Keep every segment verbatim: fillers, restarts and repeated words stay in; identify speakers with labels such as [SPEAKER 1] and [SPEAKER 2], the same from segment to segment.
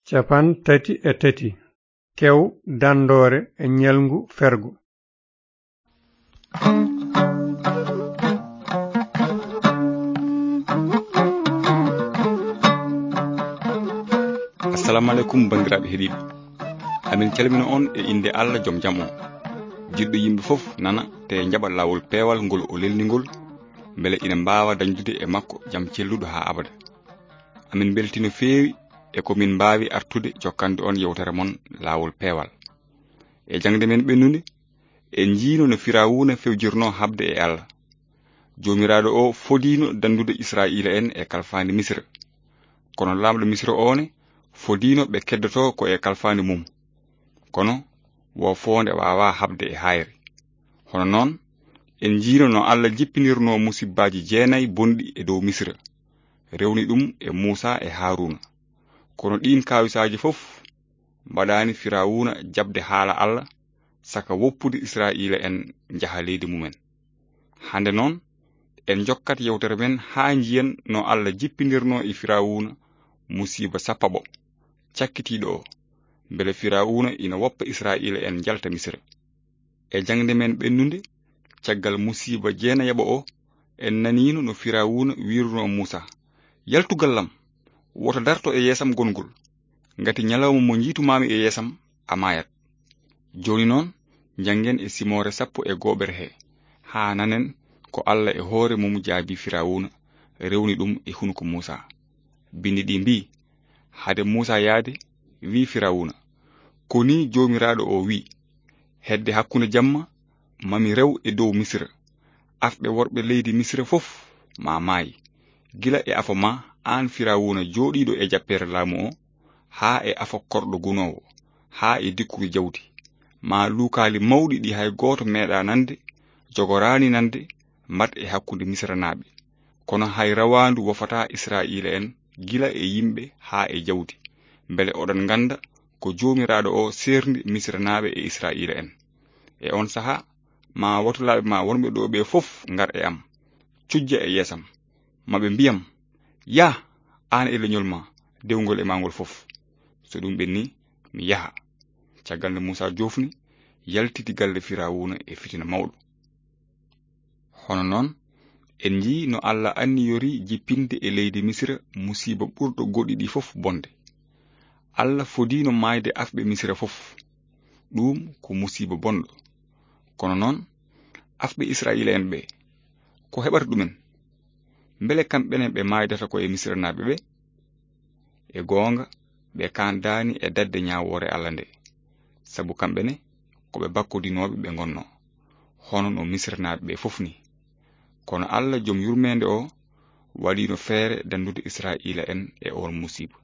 [SPEAKER 1] capan tati e tati kew dandore e ñalngu fergu.
[SPEAKER 2] assalamu aleykum bandiraɓe heeɗiɓe, amin calmina on e inde Allah joom jaam on. jiɗɗo yimɓe fof nana te jaɓa lawol peewal ngol o lelningol beele ina mbawa dañdude e makko jaam celluɗo ha abada. amin beltino feewi e komin mbawi artude jokkande on yewtere mon lawol peewal. e jangde men ɓennude en jiino no Firawuna fewjirno habde e Allah. jomiraɗo o fodino dandude Israila en e kalfandi Misra, kono lamɗo Misra one fodino ɓe keddoto ko e kalfandi mum, kono wo fonde wawa habde e hayre. hono noon en jiino no Allah jippinirno musibbaji jeenayi bonɗi e dow Misra, rewni ɗum e Musa e Haruna. kono ɗin kawisaji fof mbaɗani Firawuna jabde haala Allah saka woppude Israila en jaha leydi mumen. hande noon en jokkat yewtere men ha jiyen no Allah jippinirno e Firawuna musiba sappaɓo cakkitiɗo o, beele Firawuna ina woppa Israila en jalta Misra. e jangde men ɓennude caggal musiba jeenayaɓo o en nanino no Firawuna wirno Musa: yaltugallam, woto darto e yeesam gongol, ngati ñalawma mo jiitumami e yeesam a mayat. joni noon jangen e simore sappo e goɓere he ha nanen ko Allah e hoore mum jaabi Firawuna rewni ɗum e hunko Musa. bindi ɗi mbi: hade Musa yaade wi Firawuna: koni jomiraɗo o wi, hedde hakkunde jamma mami rew e dow Misra, arɓe worɓe leydi Misra fof ma maayi, gila e afa ma an Firawuna joɗiɗo e jappere laamu o, ha e afa korɗo gunowo, ha e dikkuki jawdi, ma luukali mawɗi ɗi hay goto meeɗa nande, jogorani nande mbat e hakkunde Misra naaɓe. kono hay rawandu wofata Israila en gila e yimɓe ha e jawdi, beele oɗon ganda ko jomiraɗo o serndi Misra naaɓe e Israila en. e on saha ma watulaɓe ma wonɓe ɗo ɓe fof ngar e am, cujja e yeesam, maɓe mbiyam: ya an e leñol ma dewgol e mangol fof. so ɗum ɓenni mi yaha. caggal nde Musa jofni yaltiti galle Firawuna e fitina mawɗo. hono noon en jii no Allah anniyori jippinde e leydi Misra musiba ɓurɗo goɗɗi ɗi fof bonde. Allah fodino mayde afɓe Misra fof, ɗum ko musiba bonɗo. kono noon afɓe Israila en ɓe ko heɓata ɗumen? beele kamɓene ɓe maydata ko e Misra naɓe ɓe? e goonga ɓe kandani e dadde ñawore Allah nde, sabu kamɓene koɓe bakkodinoɓe ɓe gonno, hono no Misra naɓe ɓe fof ni. kono Allah joom yurmede o waɗino feere dandude Israila en e on musiba.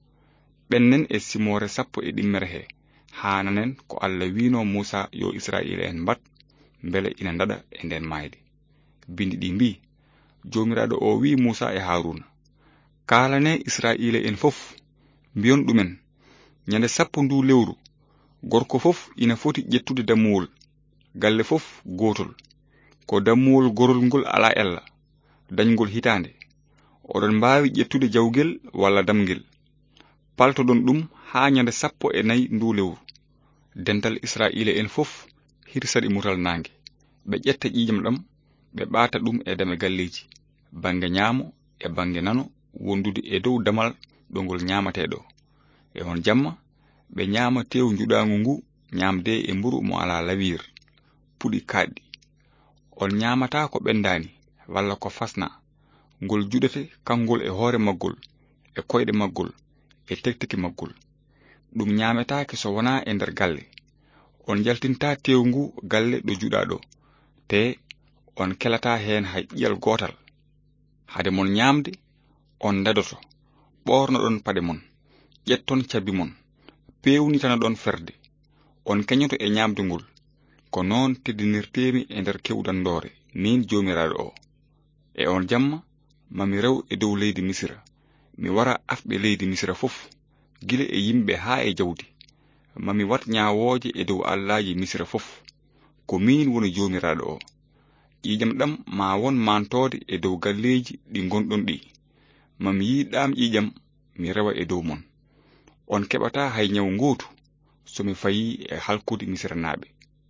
[SPEAKER 2] ɓennen e simore sappo e ɗimmere he ha nanen ko Allah wino Musa yo Israila en mbat beele ina ndaɗa e nden mayde. bindi ɗi mbi: jomiraɗo o wi Musa e Haruna: kalane Israila en fof, mbiyon ɗumen, ñande sappo ndu lewru gorko fof ina foti ƴettude dammuwol, galle fof gotol, ko dammuwol gorol ngol ala ella, dañgol hitande. oɗon mbawi ƴettude jawgel walla damgel, paltoɗon ɗum ha ñande sappo e nayi ndu lewru. dental Israila en fof hirsaɗi mutal nangue, ɓe ƴetta ƴiƴam ɗam, ɓe ɓaata ɗum e dame galleji, bange ñaamo e bange nano wondude e dow damal ɗo ngol ñamateɗo. e on jamma ɓe ñaama tew juɗagu ngu ñamde e mburu mo ala lawir, puɗi kaɗɗi. on ñamata ko ɓendani walla ko fasna, ngol juɗete kangol e hoore maggol, e koyɗe maggol, e tektiki maggol. ɗum ñametake so wona e nder galle. on jaltinta tew ngu galle ɗo juɗaɗo, te on kelata hen hay ƴiyal gotal. hade mon ñamde on dadoto, ɓornoɗon paɗe mon, ƴetton cabbi mon, pewnitanaɗon ferde, on keñoto e ñamde ngol. ko noon teddinirtemi e nder kewdandore min jomiraɗo o. e on jamma mami rew e dow leydi Misra, mi wara afɓe leydi Misra fof, gila e yimɓe ha e jawdi, mami wat ñawoje e dow allaji Misra fof, ko min woni jomiraɗo o. ƴiƴam ɗam ma won mantode e dow galleji ɗi gonɗon ɗi, mami yiɗam ƴiƴam mi rewa e dow mon. on keɓata hay nyawu gootu somi fayi e halkude misiranaɓe.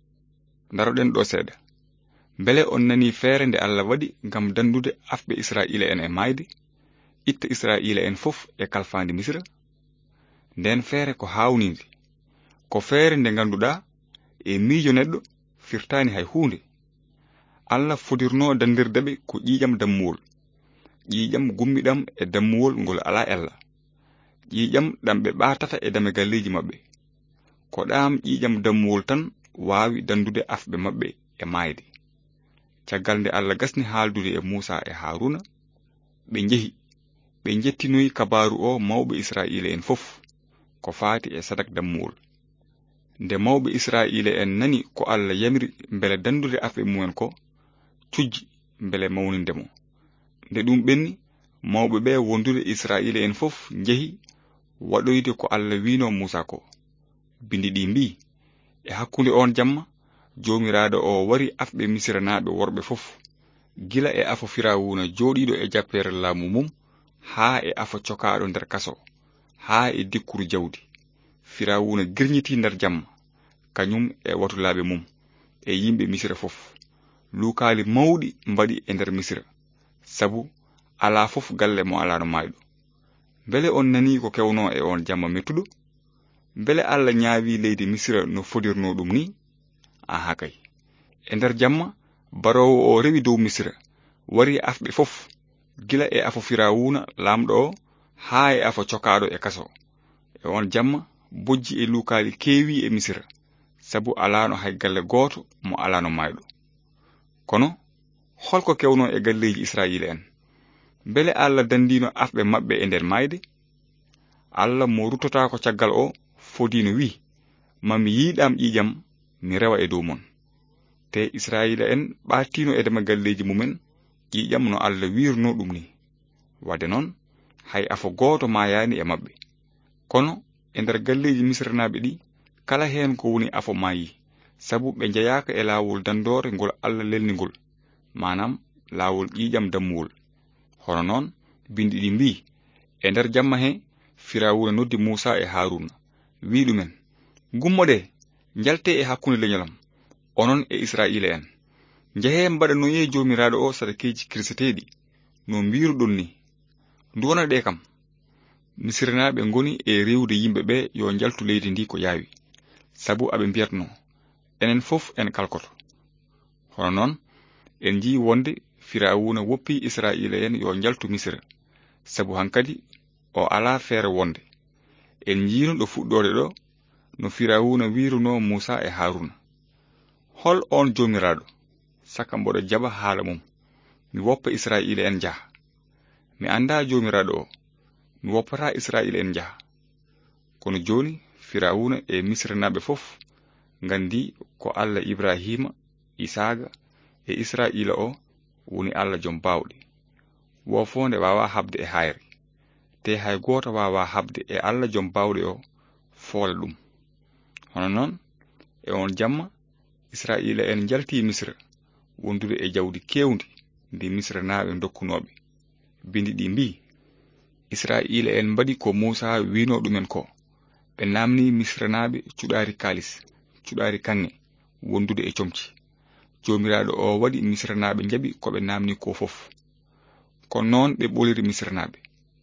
[SPEAKER 2] Daroɗen ɗo seeɗa. Bele on nani feere nde Allah waɗi ngam dandude afɓe Israila en e mayde, itta Israila en fof e kalfandi Misra. Nden feere ko hawnide, ko feere nde ganduɗa e miijo neɗɗo firtani hay hunde. Allah fodirno dandirdeɓe ko ƴiƴam dammuwol, ƴiƴam gummiɗam e dammuwol ngol ala ella, ƴiƴam ɗam ɓe ɓaatata e dame galleji maɓɓe. Ko ɗam ƴiƴam dammuwol tan waawi dandude afɓe maɓɓe e mayde. Caggal nde Allah gasni haaldude e Musa e Haruna, ɓe njehi ɓe jettinoyi kabaru o mawɓe Israila en fof ko faati e sadak dammuwol. Nde mawɓe Israila en nani ko Allah yamiri mbele dandude afɓe mumen ko, cujji mbele mawnindemo. Nde ɗum ɓenni, mawɓe ɓe wondude Israila en fof njehi waɗoyde ko Allah wino Musa ko. Bindi ɗi mbi, e hakkunde on jamma jomiraɗo o wari afɓe misiranaɓe worɓe fof, gila e afo Firawuna jooɗiɗo e jappere laamu mum, haa e afo cokaɗo nder kaso, haa e dikkuru jawdi. Firawuna girñiti nder jamma, kañum e watulaɓe mum e yimɓe Misira fof. Lukaali mawɗi mbaɗi e nder Misira, sabu ala fof galle mo alano mayɗo. Bele on nani ko kewno e on jamma mettuɗo? Bele Allah ñaawi leydi Misira no fodirno ɗum ni? Aha kay. E nder jamma barowo o rewi dow Misira, wari afɓe fof, gila e afo Firawuna lamɗo o haa e afo cokaɗo e kaso. E on jamma bojji e lukaali keewi e Misira, sabu alano hay galle gooto mo alano mayɗo. Kono holko kewno e galleji Israila en? Bele Allah dandino afɓe maɓɓe e nder mayde? Allah mo rutota ko caggal o fodino wi, mami yiɗam ƴiƴam mi rewa e dow mon. Te Israila en ɓaatino e dema galleji mumen ƴiƴam no Allah wirno ɗum ni. Wadde noon hay afo gooto mayani e maɓɓe. Kono e nder galleji misranaɓe ɗi, kala hen ko woni afo mayi, sabu ɓe jeyaka e laawol dandore ngol Allah lelningol, manam laawol ƴiƴam dammuwol. Hono noon bindi ɗi mbi, e nder jamma he Firawuna noddi Musa e Haruna, wi ɗumen, gummoɗe jalte e hakkunde leñolam, onon e Israila en, jehe mbaɗanoye jomiraɗo o sadakeji kirseteɗi no mbiruɗon ni. Duwana ɗe kam, misiranaɓe ngoni e rewde yimɓe ɓe yo jaltu leydi ndi ko yaawi, sabu aɓe mbiyatno, enen fof en kalkoto. Hono noon en ji wonde Firawuna woppi Israila en yo jaltu Misira, sabu hankadi o ala feere wonde. En jiino ɗo fuɗɗode ɗo no Firawuna wiruno Musa e Haruna, hol on jomiraɗo, saka mboɗo jaba haala mum, mi woppa Israila en jaha. Mi anda jomiraɗo o, mi woppata Israila en jaha. Kono joni Firawuna e misranaɓe fof gandi ko Allah Ibrahima, Isaga e Israila o woni Allah jom bawɗe. Wofonde wawa habde e hayre, te hay goto wawa habde e Allah jom bawɗe o foola ɗum. Hono noon e on jamma Israila en jalti Misra, wondude e jawdi kewndi ndi misranaɓe dokkunoɓe. Bindi ɗi mbi, Israila en mbaɗi ko Musa wino ɗumen ko, ɓe namni misranaɓe cuɗari kalis, cuɗari kange, wondude e comci. Jomiraɗo o waɗi misranaɓe jaɓi ko ɓe namni ko fof. Kono noon ɓe ɓoliri misranaɓe.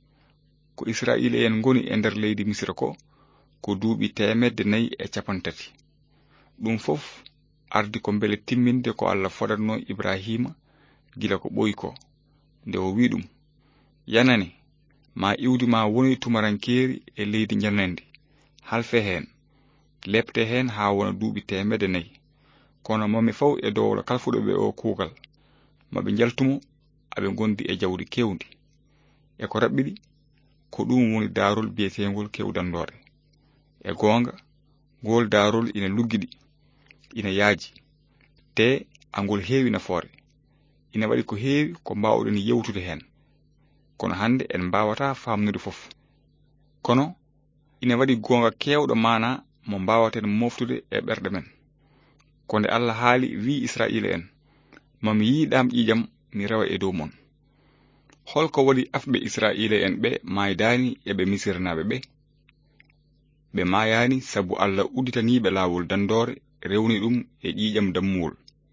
[SPEAKER 2] Ko Israila en ngoni e nder leydi Misra ko, ko duuɓi temedde nayi e capan tati. Ɗum fof ardi ko mbele timminde ko Allah fodatno Ibrahima gila ko ɓoyi ko, nde o wi ɗum, yanane ma iwdi ma woni tumarankeri e leydi janandi, halfe hen, lepte hen ha wona duuɓi temedde nayi. Kono mami faw e dowla kalfuɗoɓe o kuugal, maɓe jaltumo aɓe gondi e jawdi kewndi. E ko raɓɓiɗi, ko ɗum woni darol biyetengol kewdandore. E gonga, ngol darol ina luggiɗi, ina yaaji, te angol heewi nafoore. Ina waɗi ko heewi ko mbawɗen yewtude hen. Kono hande en mbawata famnude fof. Kono ina waɗi gonga kewɗo mana mo mbawaten moftude e ɓerɗe men. Konde Allah haali wi Israila en, mami yiɗam ƴiƴam mi rewa e dow mon. Holko waɗi afɓe Israila en ɓe maydani eɓe misirnaɓe ɓe? ɓe mayani sabu Allah udditaniɓe laawol dandore rewni ɗum e ƴiƴam dammuwol.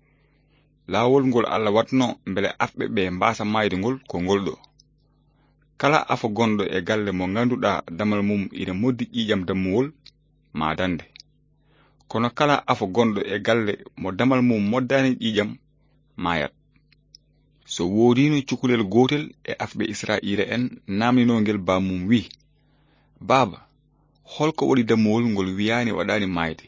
[SPEAKER 2] Laawol ngol Allah watno mbele afɓe ɓe mbasa mayde ngol ko ngolɗo: kala afo gonɗo e galle mo ganduɗa damal mum ina moddi ƴiƴam dammuwol ma dande, kono kala afo gonɗo e galle mo damal mum moddani ƴiƴam mayat. So wodino cukalel gotel e afɓe Israila en namninogel bamum wi: baba, holko waɗi dammuwol ngol wiyani waɗani mayde?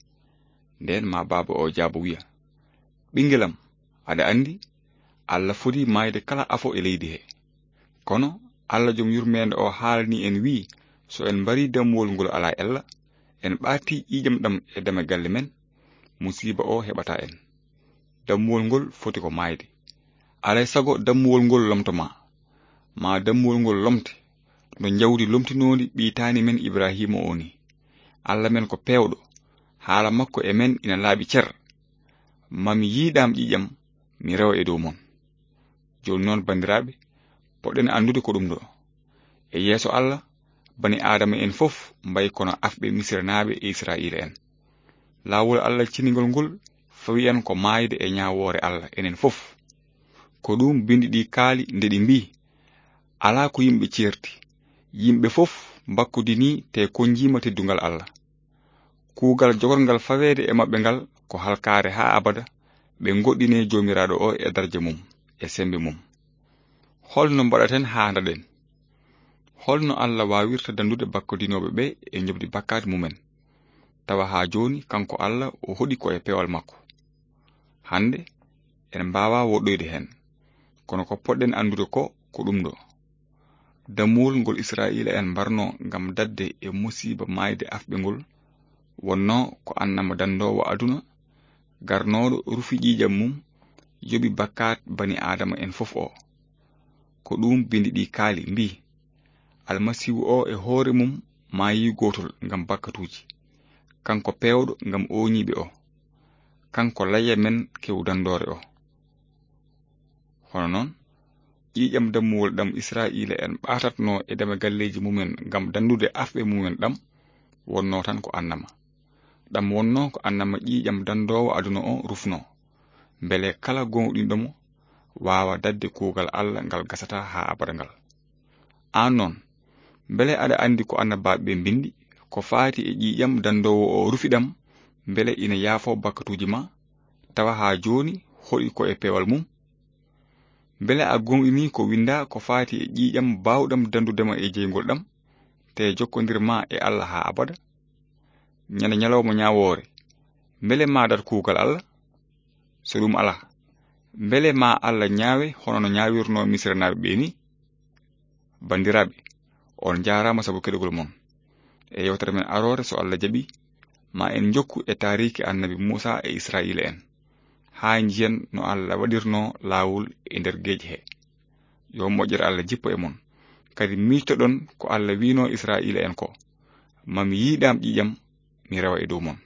[SPEAKER 2] Nden ma baba o jaabo wiya: ɓingelam, aɗa andi Allah foti mayde kala afo e leydi he. Kono Allah jom yurmede o haalani en wi: so en mbari dammuwol ngol ala ella, en ɓaati ƴiƴam ɗam e dame galle men, musiba o heɓata en. Dammuwol ngol foti ko mayde. Alay sago dammuwol ngol lomtoma, ma dammuwol ngol lomte no jawdi lomtinodi ɓiitani men Ibrahima o ni. Allah men ko pewɗo, haala makko e men ina laaɓi cer. Mami yiiɗam ƴiƴam mi rewa e dow mon. Joni noon bandiraɓe, poɗɗen andude ko ɗum ɗo: e yeeso Allah, bani adama en fof mbayi kono afɓe misiranaɓe e Israila en. Laawol Allah cinigol ngol fawi en ko mayde e ñawore Allah enen fof. Ko ɗum bindi ɗi kaali nde ɗi mbi: ala ko yimɓe certi, yimɓe fof bakkudini te konjima teddungal Allah. Kuugal jogorngal fawede e mabɓe ngal ko halkare ha abada, ɓe goɗɗine jomiraɗo o e darje mum e sembe mum. Holno mbaɗaten ha daɗen? Holno Allah wawirta dandude bakkudinoɓe ɓe e jobdi bakkati mumen, tawa ha joni kanko Allah o hoɗi ko e pewal makko? Hande en mbawa woɗɗoyde hen, kono ko poɗɗen andude ko ko ɗum ɗo: dammuwol ngol Israila en mbarno ngam dadde e musiba mayde afɓe ngol wonno ko annama dandowo aduna, garnoɗo rufi ƴiƴam mum, yoɓi bakkat bani adama en fof o. Ko ɗum bindi ɗi kaali mbi: almasihu o e hoore mum maayi gotol ngam bakkatuji, kanko pewɗo ngam oñiɓe o, kanko layya men kew dandore o. Hono noon ƴiƴam dammuwol ɗam Israila en ɓatatno e dama galleji mumen ngam dandude afɓe mumen ɗam wonno tan ko annama. Ɗam wonno ko annama ƴiƴam dandowo aduna o rufno, mbele kala gonɗinɗomo wawa dadde kuugal Allah ngal gasata ha abada ngal. An noon, mbele aɗa andi ko annabaɓe bindi ko faati e ƴiƴam dandowo o rufiɗam, mbele ina yaafo bakkatuji ma, tawa ha joni hoɗi ko e pewal mum? Mbele a gonɗini ko winda ko faati e ƴiƴam bawɗam dandudema e jeygol ɗam, te jokkodir ma e Allah ha abada? Ñande ñalawma ñawore, mbele ma dat kuugal Allah? So ɗum ala, mbele ma Allah ñaawe hono no ñawirno misiranaɓe ɓe ni? Bandiraɓe, on jarama sabu keɗugol mon. E yewtere men arore, so Allah jaɓi, ma en jokku e tariki annabi Musa e Israila en, ha jiyan no Allah waɗirno laawol e nder geeji he. Yo moƴƴere Allah jippo e mon, kadi miitoɗon ko Allah wino Israila en ko: mami yiiɗam ƴiƴam mi rewa e dow mon.